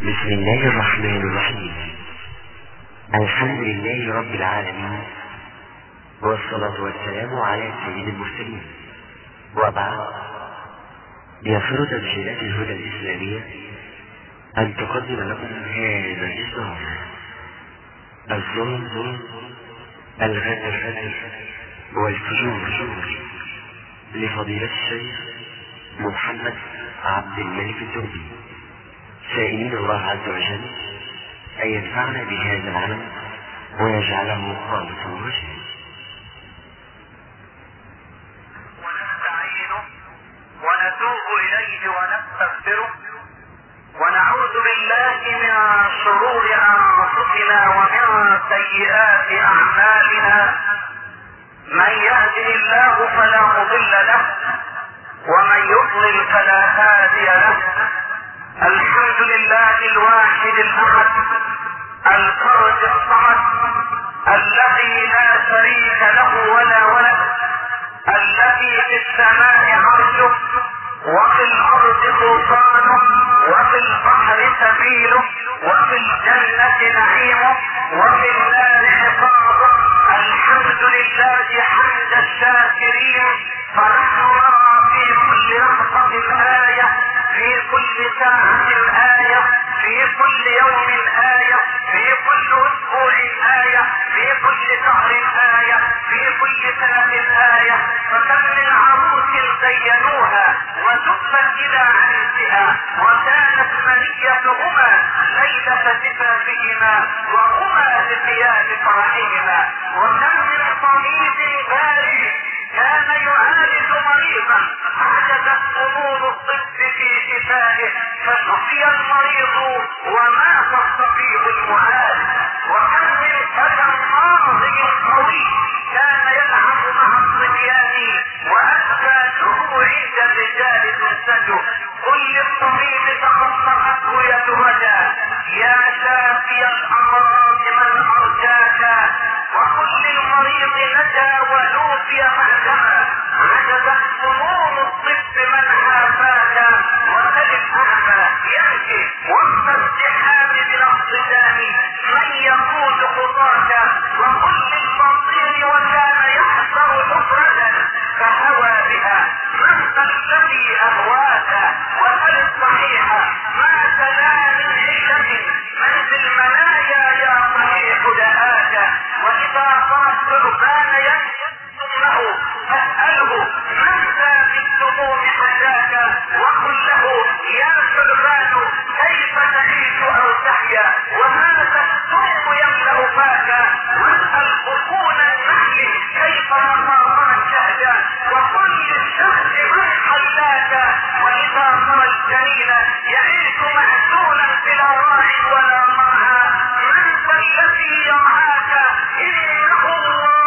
بسم الله الرحمن الرحيم. الحمد لله رب العالمين، والصلاة والسلام على سيد المرسلين، وبعد. يسر تسجيلات الهدى الإسلامية أن تقدم لكم هذا الإصدار: الظلم، الغدر، والفجور، لفضيلة الشيخ محمد عبد الملك الدردي، سائلين الله عز وجل أن ينفعنا بهذا العلم ويجعله خالصا وجهه. ونستعينه ونتوب إليه ونستغفره ونعوذ بالله من شرور أنفسنا ومن سيئات أعمالنا. من يهده الله فلا مضل له ومن يضلل فلا هادي له. الحمد لله الواحد الأحد الفرد الصمد الذي لا شريك له ولا ولد، الذي في السماء عرشه وفي الأرض سلطانه وفي البحر سبيله وفي الجنة نعيمه وفي النار حفاظه. الحمد لله حمد الشاكرين، فنحن نرى في كل لحظة آية، في كل ساعة آية، في كل يوم آية، في كل أسبوع آية، في كل شهر آية، في كل سنة آية. فكم من عروس زينوها وزفت إلى عرسها وكانت منيتهما ليلة زفافهما وهما لقيام فرحهما. وكم من طبيب باري كان يعالج مريضا عجزت امور الطب في شفائه فشفي المريض ومات الطبيب المعالج. وكم من فتى ماضي قوي كان يلعب مع الصبيان واسباته عند الرجال تنسج. قل للطبيب تخطأته يتوجا يا شافي الامراض من ارجاك، وقل للمريض نجا ولوفي محكما. عجزت فنون الطب من حافاك، وسل الاعمى يمشي وسط الزحام بلا اصطدام من يقود خطاك. وقل للبصير وكان يحذر حفرة فهوى بها من الذي اهواك. وسل الصحيح ما تنال من علة من في المنايا يا صحيح دهاك. واذا صار الثعبان ينشد له فاسأله من ذا بالسموم حشاك. وقل له يا ثعبان كيف تعيش او تحيا وهذا السم يملأ فاك. واسأل بطون النحل كيف مقامها شهدا وقل للشهد من حلاك. واذا صار الجنين يعيش محزونا بلا راع ولا مرعى من ذا الذي يرعاك. انه الله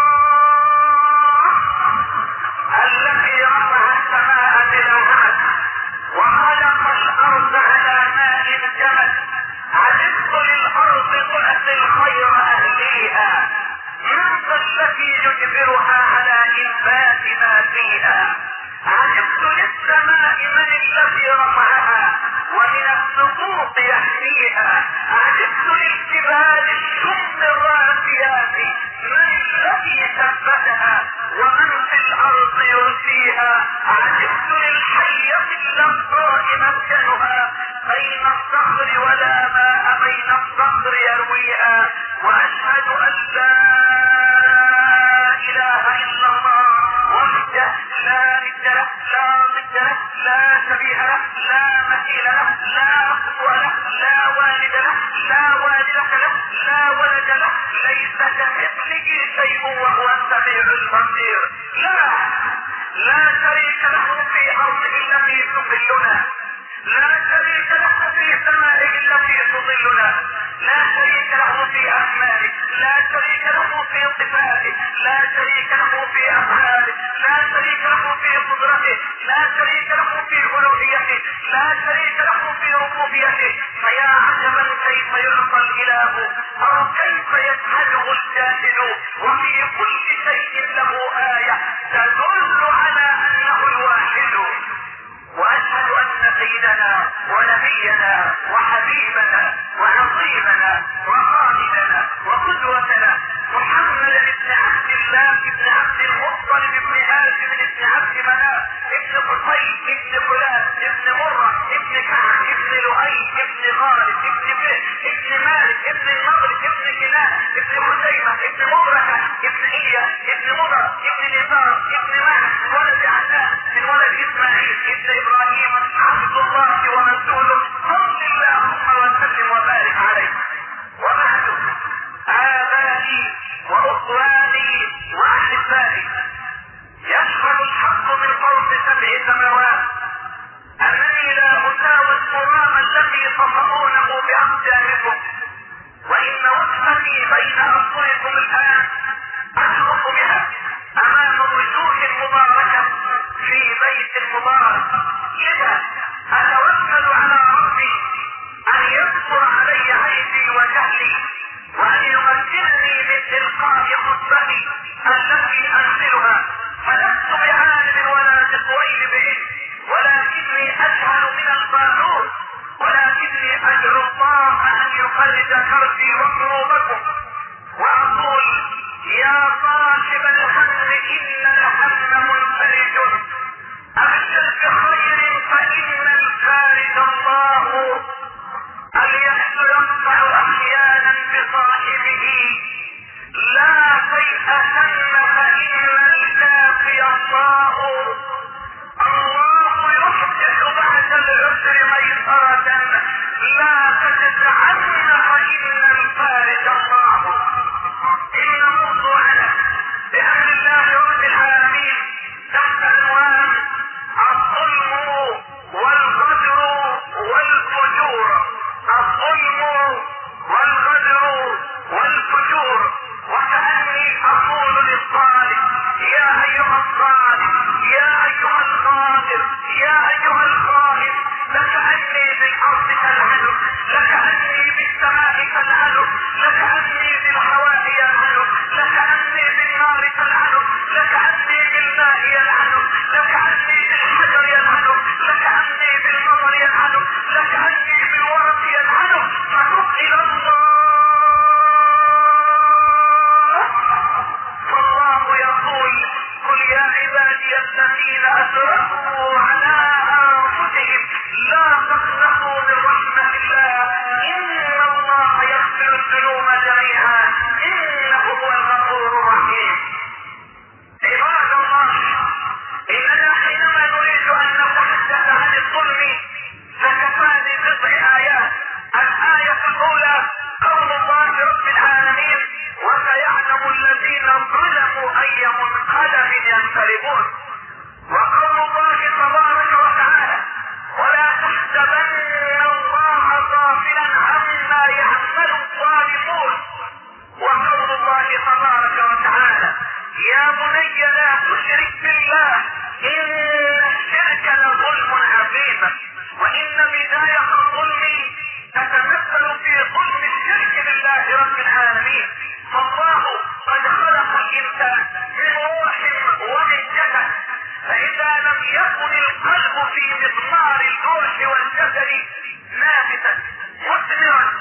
الذي رفع السماء بلا عمد وخلق الارض على ماء الجمد. عجبت للارض تؤتي الخير اهليها من ذا الذي يجبرها على انبات ما فيها. عجبت للسماء من الذي رفعها ومن السقوط يحميها. عجبت للجبال الشم الراسيات من الذي ثبتها ومن في الارض يرسيها. عجبت للحية اللقاء مسكنها بين الصخر ولا ماء بين الصخر يرويها. واشهد ان لا اله الا الله وحده لا ند له لا ضد له لا شبيه له لا مثيل له لا اخو له لا والد له لا والدة له لا ولد له ليس كمثله شيء وهو السميع البصير. لا شريك له في ارضه التي تظلنا، لا شريك له في سمائه التي تظلنا، لا شريك له في اسمائه، لا شريك له في صفاته، لا شريك له في افعاله، لا شريك له في قدرته، لا شريك له في الوهيته، لا شريك له في ربوبيته. فيا عجبا كيف يعطى الاله او كيف يجهله الجاهل وفي كل شيء له آية تدل على انه الواحد. واشهد ان سيدنا ونبينا وحبيبنا يفرج كربي وكروبكم، واقول يا صاحب الهم ان الهم منفرج، ابشر بخير فان الفارج الله. اليأس ينفع احيانا بصاحبه، لا تيأسن فان الكافي الله. الله يحدث بعد العسر ميسرة، لا تجزعن فإن الفارج الله. إن موضوعنا بأمر الله رب العالمين تحت عنوان الظلم والغدر والفجور. الظلم والغدر والفجور. وكأني أقول للظالم يا أيها الظالم، يا أيها الغادر، يا أيها الخائن، لكأني بالأرض تلعنك، لكأني بالسماء تلعنك، لكأني بالهواء يلعنك، لكأني بالنار تلعنك، لكأني بالماء يلعنك، لكأني بالحجر يلعنك، لكأني بالمطر يلعنك، لكأني بالورق يلعنك. فتب إلى الله. فالله يقول قل يا عبادي الذين أسرفوا على أنفسهم لا تقنطوا من رحمة الله، إن الله يغفر الذنوب جميعا إنه هو الغفور الرحيم. عباد الله، إننا حينما نريد أن نتحدث عن الظلم فكفاني بضع آيات. الآية الأولى قول الله رب العالمين وسيعلم الذين ظلموا أي منقلب ينقلبون. وقول الله تبارك وتعالى ولا تحسبن الله غافلا عما يعمل الظالمون. وقول الله تبارك وتعالى يا بني لا تشرك بالله إن الشرك لظلم عظيم. وإن بداية الظلم تتمثل في ظلم الشرك بالله رب العالمين. فالله قد خلق الإنسان من روح ومن جسد، فإذا لم يكن القلب في مضمار الروح والجسد نافذا مثمرا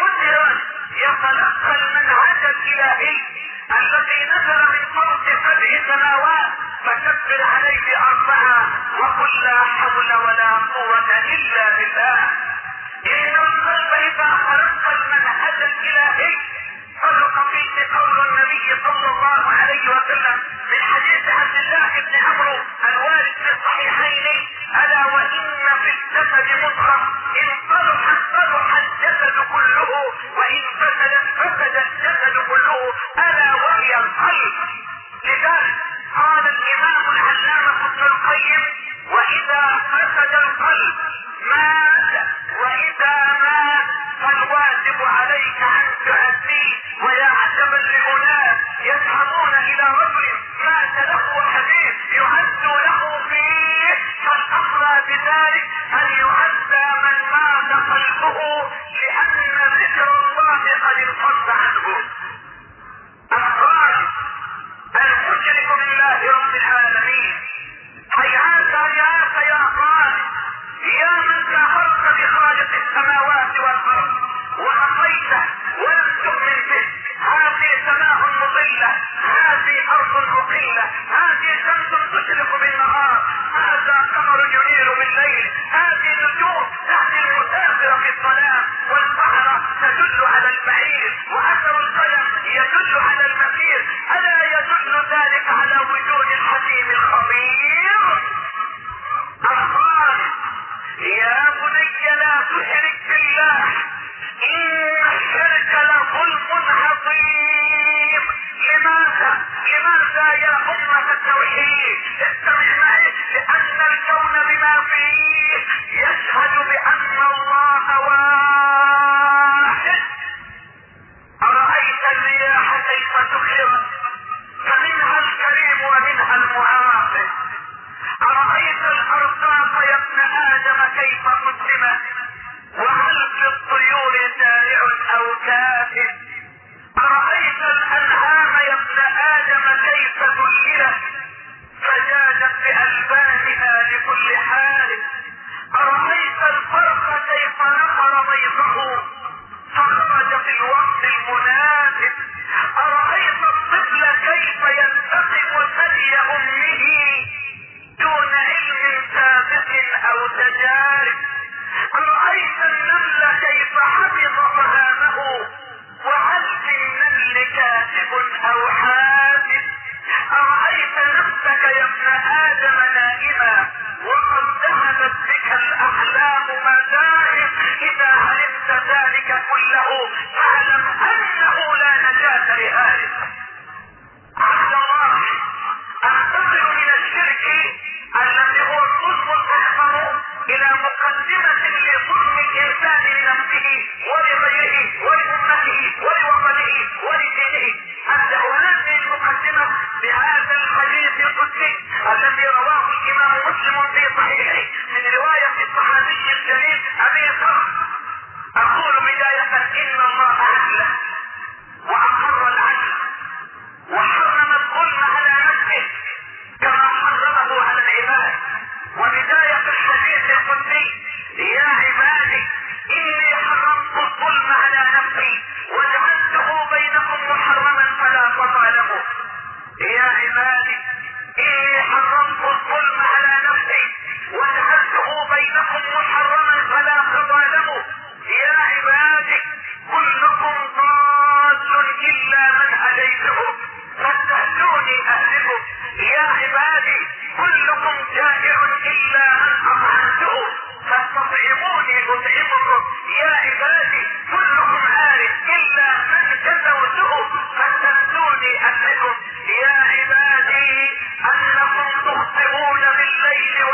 يتلقى المنهج الإلهي الذي نزل من فوق 7 سماوات، فكبر عليه 4 وقل لا حول ولا قوة إلا بالله. إن القلب إذا خلق المنهج الإلهي صدق فيه قول النبي صلى الله عليه وسلم من حديث عبد الله بن عمرو الوارد في الصحيحين ألا وإن في الجسد مضغة إن صلحت صلح الجسد كله وإن فسدت فسد الجسد كله ألا وهي القلب. لذلك قال الإمام العلامة ابن القيم وإذا فسد القلب مات، وإذا مات فالواجب عليك أن تؤديه. ويا عجبا لأناس يذهبون إلى رجل مات له حديث يعد له فيه، فالأمر بذلك أن يعزى من مات قلبه لأن ذكر الله قد انفض عنه. الخالق المشرك بالله رب العالمين هيهات هيهات يا خالق، يا من كفرت بخالق السماوات والأرض وعصيته ولم تؤمن به. هذه سماء مضلة، هذه أرض مقيلة، هذه شمس تشرق بالنهار، هذا قمر ينير بالليل، هذه نجوم تهدي المسافر في الظلام، والبحر تدل على البعير، وأثر القلم يدل على المسير. ألا يدل ذلك على وجود الحكيم الخبير الخالق؟ يا بني لا تشرك بالله إن الشرك لظلم عظيم. لماذا يا أمة التوحيد؟ استمع معي، لأن الكون بما فيه يشهد بأن الله واحد. أرأيت الرياح كيف سخرت فمنها الكريم ومنها المعاصر. أرأيت الأرصاف يا ابن آدم كيف قسمت وهل في الطيور سارع أو كافر. أرأيت الأنعام يا ابن آدم كيف ذللت فجادت بألبانها لكل حال. أرأيت الفرخ كيف نقر بيضه في الوقت المناسب. أرأيت الطفل كيف يلتقم ثدي أمه دون علم سابق أو تجارب. أرأيت النمل كيف حفظ طعامه وهل في النمل كاتب أو حاسب. أرأيت نفسك يا ابن آدم نائما وقد ذهبت بك الأحلام مذاهب. إذا علمت ذلك كله فاعلم أنه لا نجاة لهارب. عبد الله، أنتقل من الشرك الذي هو الظلم الأكبر إلى مقدمة لظلم الإنسان لنفسه ولغيره ولأمته ولوطنه ولدينه. أبدأ هذه المقدمة بهذا الحديث القدسي الذي رواه الإمام مسلم في صحيحه من رواية الصحابي الجليل أبي ذر. أقول بداية إن الله عدل وأقر العدل وحرم الظلم على نفسه كما حرمه على العباد. وبداية الحديث القدسي: يا عبادي إني حرمت الظلم على نفسي وجعلته بينكم محرما فلا تظالموا. يا عبادي إني حرمت الظلم على نفسي وجعلته بينكم محرما فلا تظالموا. يا عبادي كلكم ضال إلا من هديته فاستهدوني أهلكم. يا عبادي كلكم جائع إلا من أطعمته فاستطعموني أطعمكم. يا عبادي كلكم عارف إلا من كسوته فاستهدوني أهلكم. يا عبادي أنكم تخطئون بالليل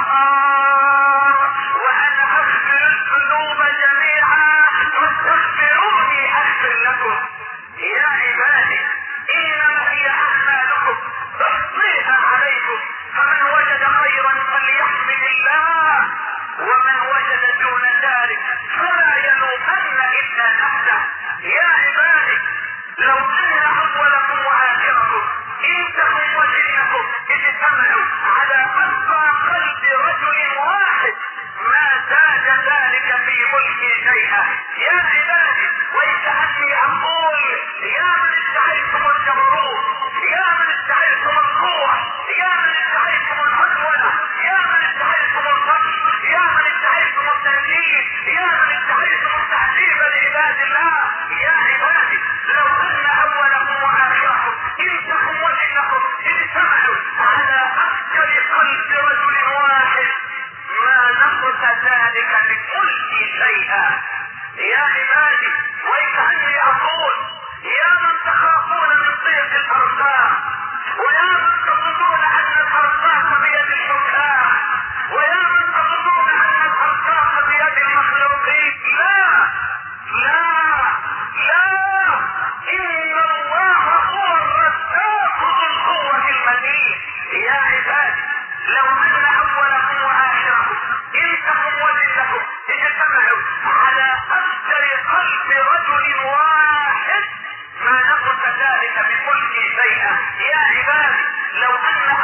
والنهار وأنا أغفر الذنوب جميعا فاستغفروني أغفر لكم. يا عبادي إنما هي أعمالكم تحصيها عليكم فمن وجد خيرا فليحمد الله ومن وجد دون ذلك فلا يلومن إلا نفسه. يا عبادي لو أن أولكم وآخركم إنسكم وجنكم اجتمعوا على أتقى قلب رجل واحد ما زاد ذلك في ملكي شيئا. يا عبادي ويكأني أقول: يا من ادعيتم الجبروت، يا من ادعيتم القوة، يا من ادعيتم العدوة، يا من ادعيتم الفضل، يا من ادعيتم التنكيل، يا من ادعيتم التعذيب لعباد الله. يا عبادي لو أن أولكم وآخركم إنسكم وجنكم اجتمعوا على أفجر قلب رجل واحد ما نقص ذلك من ملكي شيئا. يا عبادي ويكأني أقول: يا من تخافون من ضيق الأرزاق، ويا من تظنون أن الأرزاق بيد الحكام، ويا من تظنون أن الأرزاق بيد المخلوقين. لا لا لا، إن الله هو الرزاق ذو القوة المتين. يا عبادي لو أن أولكم وآخركم إنسكم وجنكم اجتمعوا على أفجر قلب رجل واحد ما نقص ذلك بملكي شيئا. يا عبادي لو أن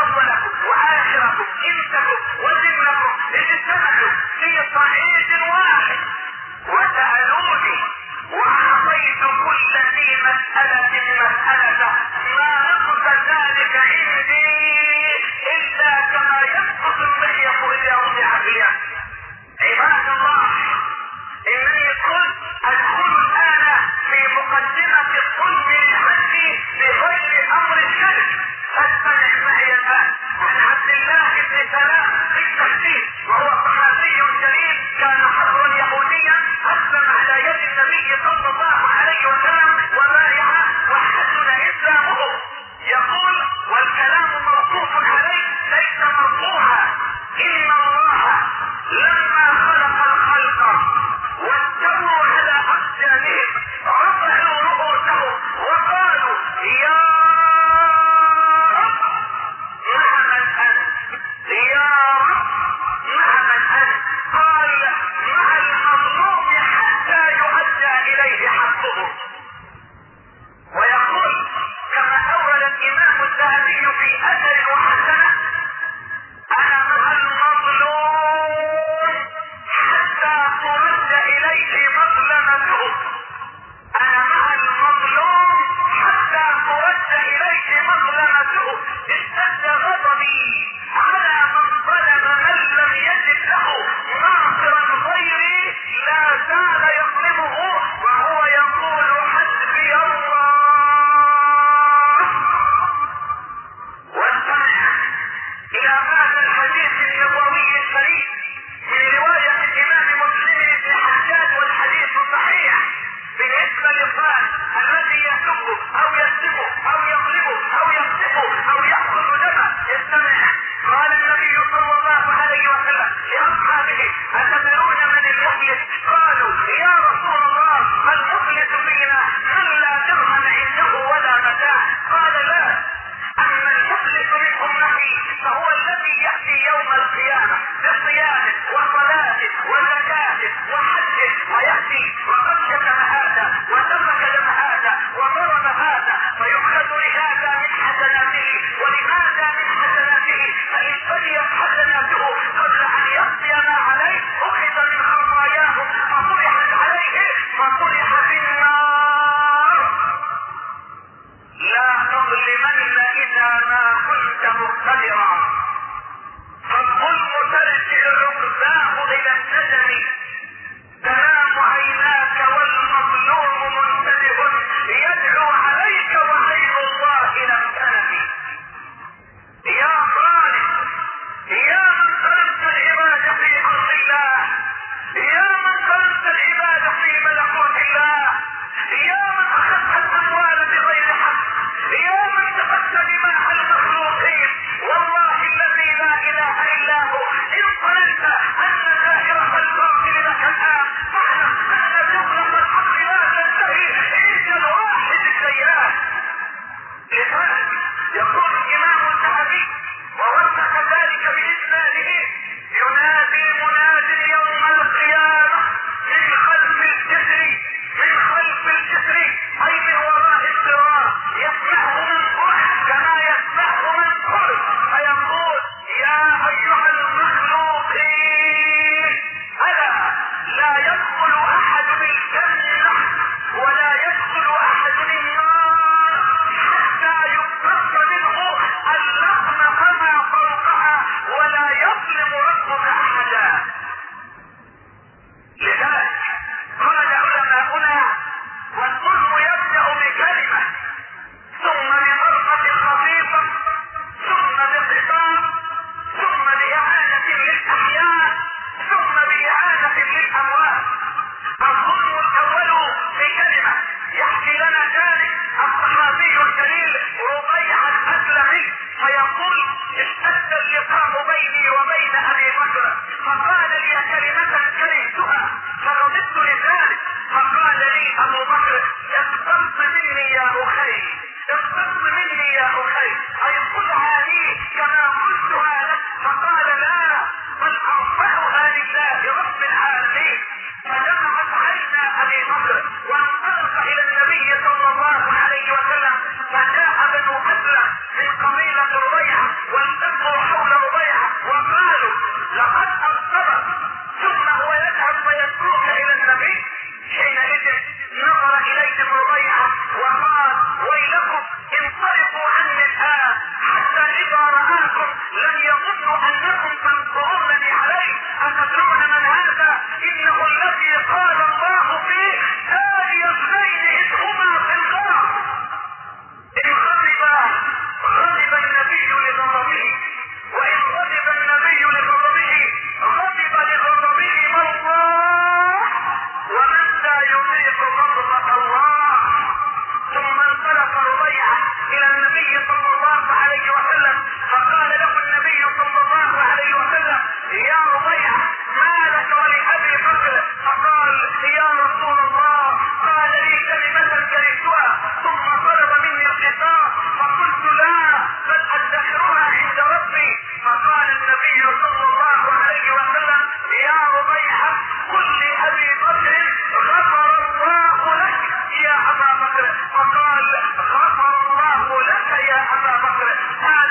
الى النبي صلى الله عليه وسلم فقال له النبي صلى الله عليه وسلم يا ربيعة ما لك ولأبي بكر؟ فقال يا رسول الله قال لي كلمة كرهتها ثم طلب مني القصاص فقلت لا بل ادخرها عند ربي. فقال النبي صلى الله عليه وسلم يا ربيعة قل لأبي بكر غفر الله لك يا أبا بكر. فقال غفر الله لك يا أبا بكر.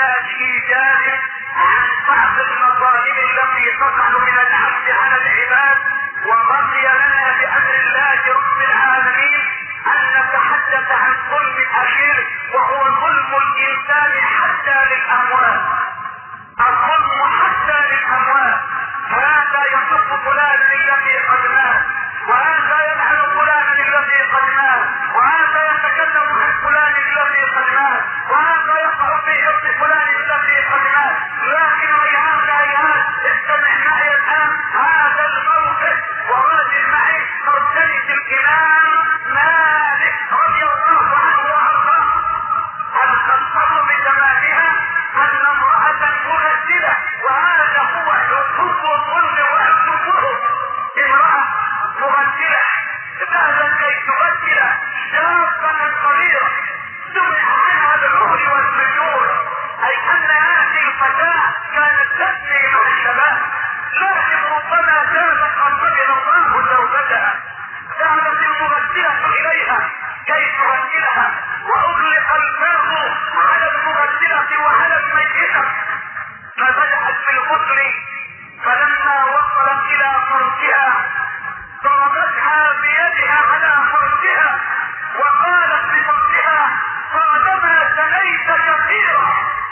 بإسناد إيجاز عن بعض المظالم التي تقع من العبد على العباد. وبقي لنا بأمر الله رب العالمين أن نتحدث عن ظلم أخير، وهو ظلم الإنسان حتى للأموات. الظلم حتى للأموات. هذا يصف فلان الذي قد مات، وهذا يلعن فلان الذي قد مات، وهذا يتكلم عن فلان الذي قد مات، وهذا يقع في عرض فلان الذي قد مات. لكن ايهات استمع معي الان هذا الموقف وراجع معي مرتبة الامام مالك رضي الله عنه وارضاه. القصه بتمامها ان امرأة مغسلة، وهذا هو حب الظلم وحبه. امرأة مغسلة ذهبت كي تغسل شابة صغيرة سمع عنها بالعهر والفجور، اي ان هذه الفتاة كانت تسري مع الشباب، لكن ربما كانت قد قبل الله زوجتها. ذهبت المغسلة اليها كي تغسلها، واغلق الباب على المغسلة وعلى الميتة، فبدأت بالغسل. فلما وصلت الى فرجها ضربتها بيدها على فرجها وقالت بفرجها: طالما زنيت كثيرا.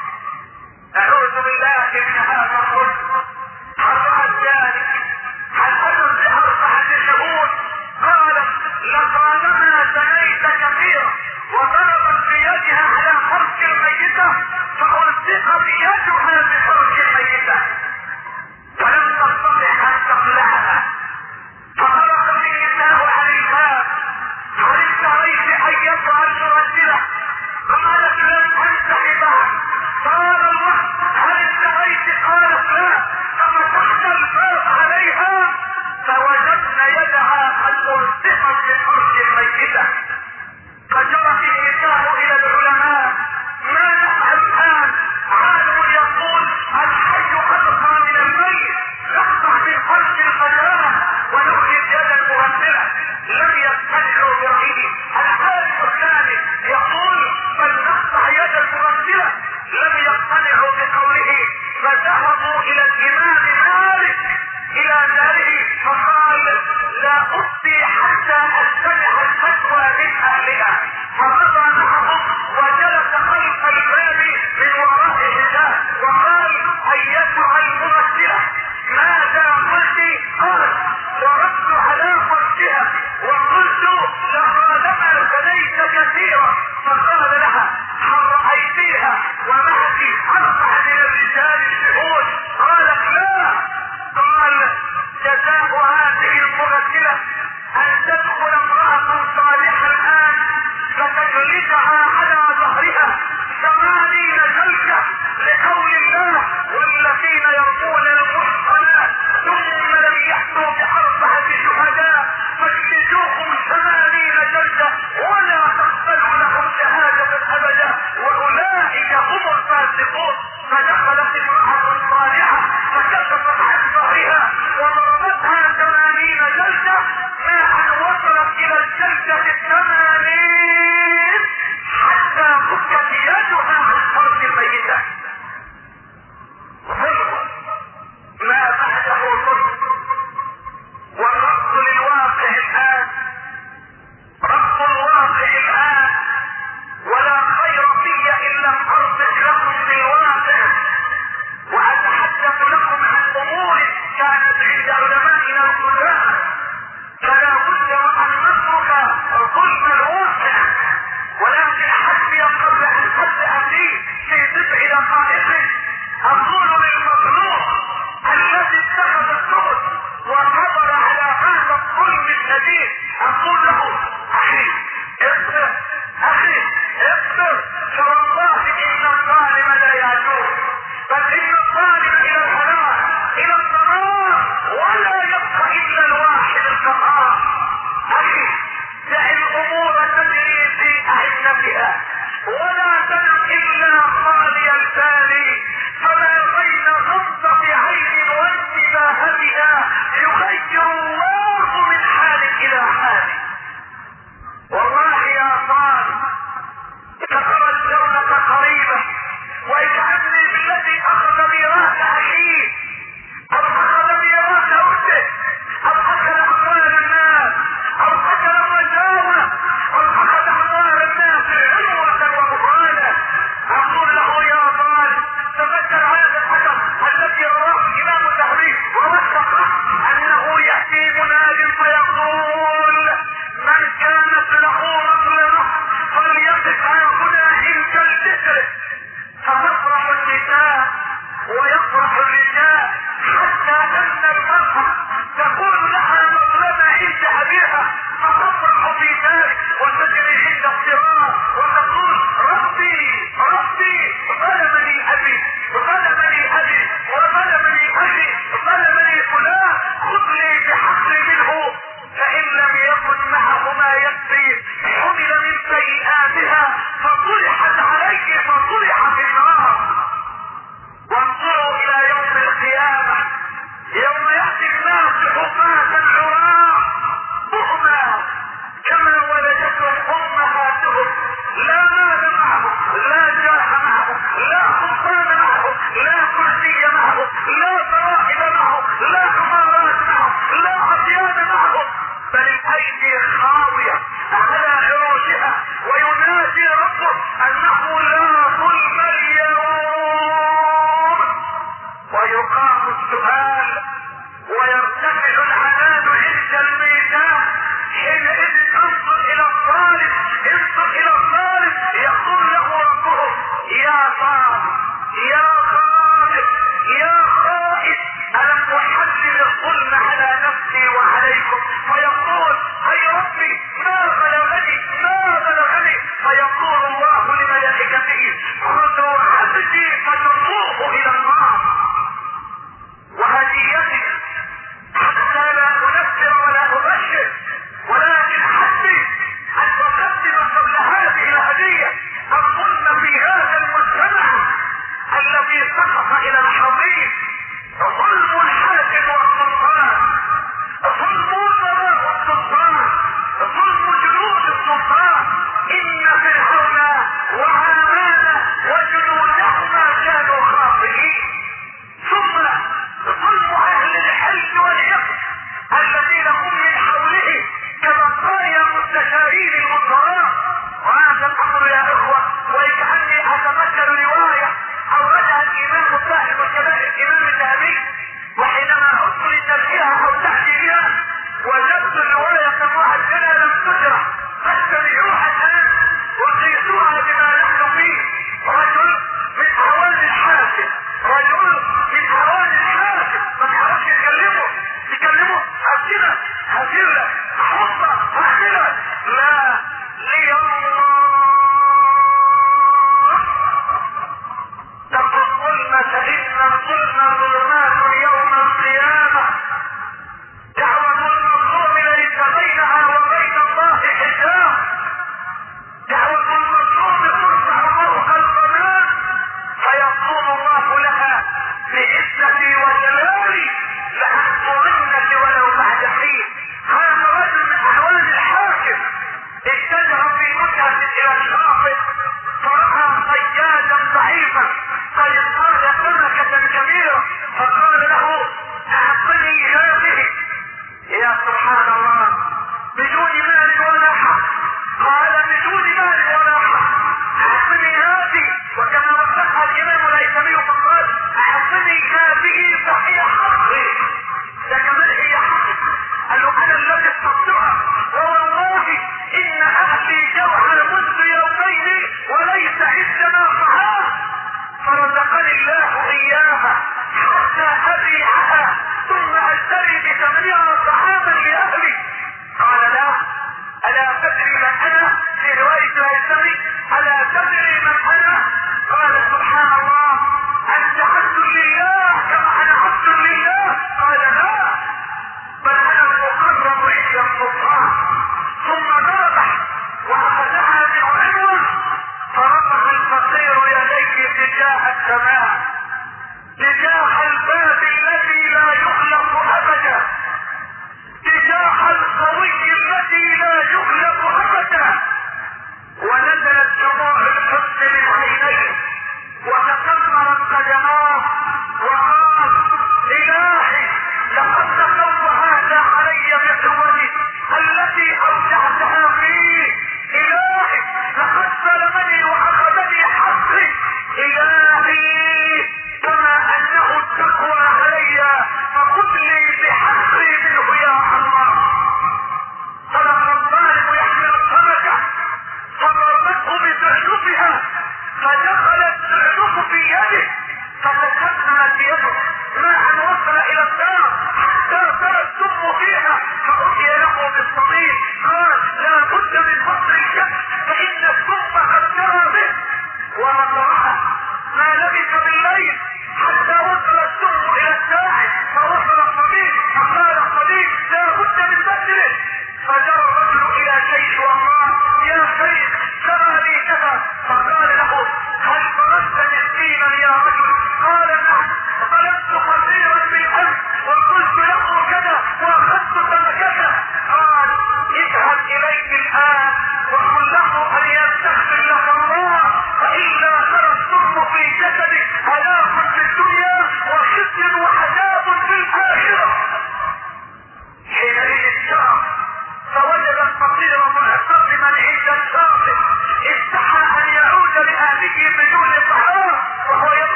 اعوذ بالله من هذا الرجل. حرعت ذلك عن اربعة شهور. قالت: لطالما زنيت كثيرا، وضربت بيدها على فرج الميتة، فألصقت يدها بفرج الميتة فلم تستطع ان تقلعها. فطرق النساء على الباب: هل اشتريت ايتها المغسلة؟ قالت: لم انتهي بعد. قال الله: هل اشتريت؟ قالت: لا. ففتحت الباب عليها فوجدنا يدها قد الصقت بفرج الميتة. فجرت النساء الى العلماء: ما نفعل الان؟ عالم يقول الحي ابقى من الميت، نقطع من فرج الفتاة ونخرج يد المغسلة. لم يستمعوا برأيه. العالم الثاني يقول: بل نقطع آثار يا غائب يا خائف ألم أحلل الظلم على نفسي وعليكم؟ فيقول أي ربي ما بلغني فيقول الله لملائكته خذوا عبدي فجروه إلى النار وهديتي حتى لا أنفر ولا أبشر، ولكن حسبي أن تقدم قبل هذه الهدية الظلم في هذا المجتمع الذي سقط إلى الحضيض، ظلم الحاكم والسلطان، ظلم وزراء السلطان، ظلم جنود السلطان. إن فرعون وهامان وجنودهما كانوا خاطئين. ثم ظلم أهل الحل والعقد الذين هم من حوله كبقايا مستشارين المنظرات. وهذا الأمر يا إخوة ويجعلني أتذكر رواية أوردها الإمام صاحب الكبائر الإمام الذهبي، وحينما أدخل ترجيها أو تعديلها وجدت الرواية معجلة لم تجرح، فاستمعوها الآن وقيسوها بما نحن فيه. رجل من أعوان الحاكم، ما تعرفش تكلمه هزيلة حصة هزيلة، لا لي الله تقل الظلم فإن الظلم ظلمات يوم القيامة. دعوة المظلوم ليس بينها وبين الله حجاب، دعوة المظلوم ترفع فوق القناة فيقول الله لها بعزتي وجلالي لأنصرنك ولو بعد حين. هذا رجل من أحوال الحاكم اتجه في متعة إلى الشاطئ فرأى صيادا ضعيفا قد اصطاد سمكة كبيرة فقال له أعطني هذه. يا سبحان الله، بدون مال ولا حق، قال بدون مال ولا حق أعطني هذه. وكما وثقها الإمام الهيثمي فقال أعطني هذه فهي حقي. ده كمان هي حقي. قال له أنا الذي اصطدتها، ووالله إن أهلي جوعا منذ يومين وليس عندنا طعام، فرزقني الله إياها حتى أبيعها ثم أشتري بثمنها طعاما لأهلي. قال لا، ألا تدري من أنا؟ في رواية الهيثمي ألا تدري من أنا؟ قال سبحان الله أنت عبد لله كما أنا عبد لله. قال لا، بل أنا المقرب عند السلطان. ثم ذبح وأخذها من عنوان فرفع الفقير يديه تجاه السماء، تجاه الباب الذي لا يغلق أبدا، تجاه القوي الذي لا يغلق أبدا. ونزلت دموع الحزن من عينيه وتكمرت قدماه وقال إلهي لقد ذكرت هذا علي بقوتي التي أودعتها فيه. إلهي لقد ظلمني وأخذني حقي. إلهي كما أنه التقوى علي فخذ لي بحقي منه يا الله. صدق الظالم يحمل السمكة فضربته بزعنفها فدخل الزعنف في يده فتكملت يده ما أن وصل إلى الدار حتى ترى السم فيها فأتي له بالصميم. قال لا بد من فصل الشمس فإن السم قد جرى به. ونظرها ما لبث بالليل حتى وصل السم إلى الساعد فوصل الصميم فقال الصميم لا بد من بدله. فجرى الرجل إلى شيخ والله يا شيخ كما لي كذا. فقال له هل فرست مسكينا يا رجل؟ قال نعم، طلبت خطيرا بالأمس وقلت له كذا وأخذت سمكته. قال اذهب إليك الآن وقل له أن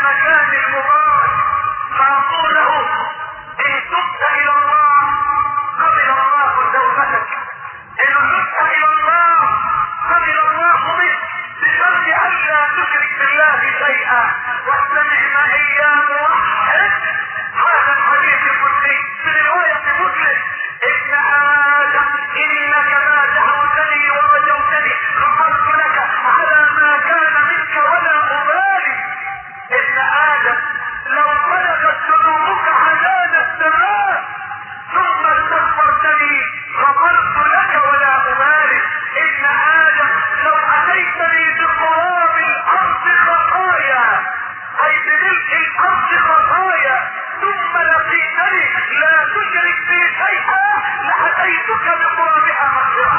المكان المبارك فاقول له ان تبت الى الله قبل الله توبتك، ان تبت الى الله قبل الله منك، بشرط الا تشرك بالله شيئا. واستمع معي يا موحد هذا الحديث القدسي من رواية مسلم: ابن آدم إنك ما دعوتني ورجوتني غفرت لك على ما كان منك ولا أبالي. ابن آدم لو بلغت ذنوبك عنان السماء ثم استغفرتني غفرت لك ولا أبالي. ابن آدم لو أتيتني بقراب الأرض خطايا أي بملء الأرض خطايا ثم لقيتني لا تشرك بي شيئا لأتيتك بقرابها مغفرة.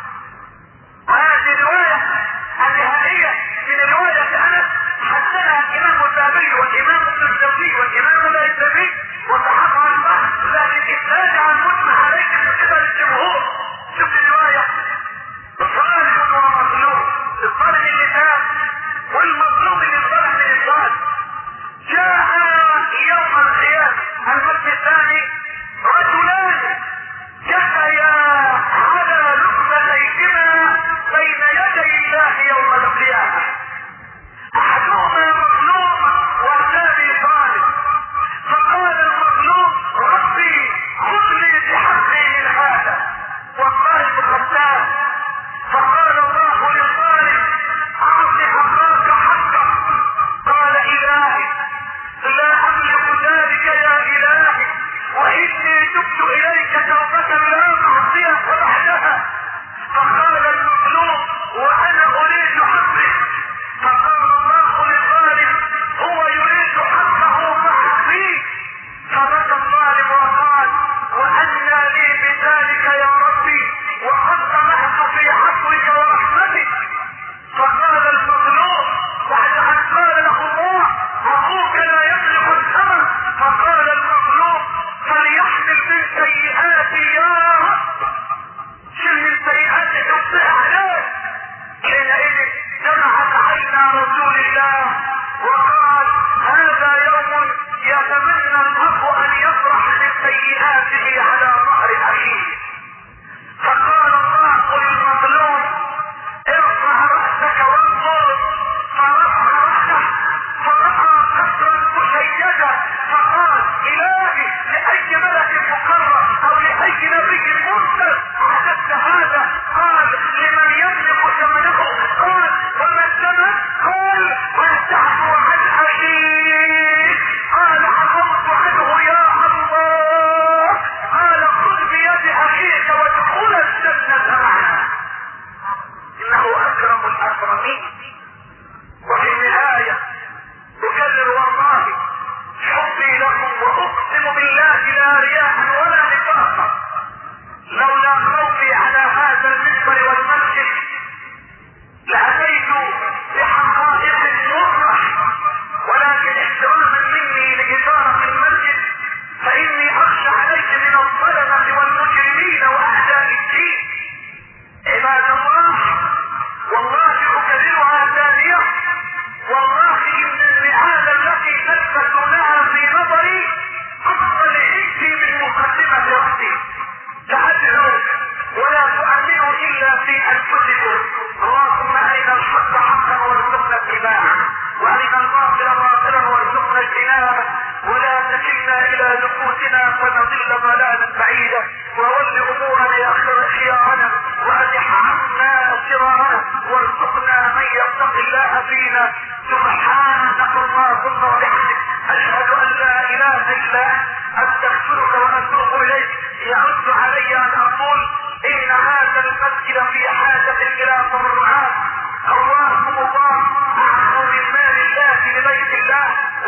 وهذه رواية النهائية من رواية أنس حسنها الإمام الذهبي والإمام ابن الجوزي والإمام الهيثمي وصححها البحث، لكن إسنادها المجمع عليه من قبل الجمهور. شوف الرواية: ظالم ومظلوم، الظالم اللسان والمظلوم اللي ظلم من الظالم. جاء يوم القيامة المجد الثاني رجلان جثيا على ركبتيهما بين يدي الله يوم القيامة، احدهما مظلوم والثاني ظالم. فقال المظلوم: ربي خذ لي بحقي من هذا، والظالم خذاه. فقال الله للظالم: اعط اخاك حقه. قال: الهي لا املك ذلك يا الهي، واني تبت اليك توبة لا معصية بعدها. فقال المظلوم: وانا اريد حقي. فقال الله للظالم: هو يريد حقه فحقي. فبكى الظالم وقال: وانى لي بذلك يا ربي وقد طمعت في عفوك ورحمتك. فقال المظلوم بعد ان قال له الله: اخوك لا يملك الثمن. فقال المظلوم: فليحمل من سيئاتي يا رب، شيل من سيئاتي تبصر عليه. حينئذ دمعت عينا رسول الله وقال: هذا يوم يتمنى المرء ان يفرح بسيئاته على ظهر اخيه. فقال الله للمظلوم: ارفع رأسك وانظر. فرفع رأسه فرأى قصرا مشيدا. فقال: الهي لأي ملك مقرب او لأي نبي مرسل حدثت هذا؟ قال: لمن يملك ثمنه. قال: وما الثمن؟ قال: ان تعفو عن اخيك. قال: عفوت عنه يا الله. قال: خذ بيد اخيك وادخل الجنة معه، انه اكرم الاكرمين. وفي النهاية اكرر والله حبي لكم واقسم بالله لا رياء ولا نفاقا، لولا خوفي على هذا المنبر والمسجد لاتيت بحقائق مرة، ولكن احتراما مني لإدارة المسجد فاني اخشى عليك من الظلمة والمجرمين واعداء الدين. عباد الله، والله اكررها ثانية، والله ان الرعاية التي تلبسونها في نظري افضل عندي من مقدمة وقتي. تعدلوا ولا تؤمنوا الا في انفسكم. اللهم ارنا الحق حقا وارزقنا اتباعه، وارنا الباطل باطلا وارزقنا اجتنابه، ولا تكلنا الى نفوسنا فنضل ضلالا بعيدا، وول امورنا يا خيارنا، وازح عنا شرارنا، وارزقنا من يتق الله فينا. سبحانك اللهم وبحمدك اشهد ان لا اله الا انت استغفرك واتوب اليك. يعد علي ان اقول ان هذا المسجد في حاجة الى تبرعات. اللهم الله اعطوا من مال الله لبيت الله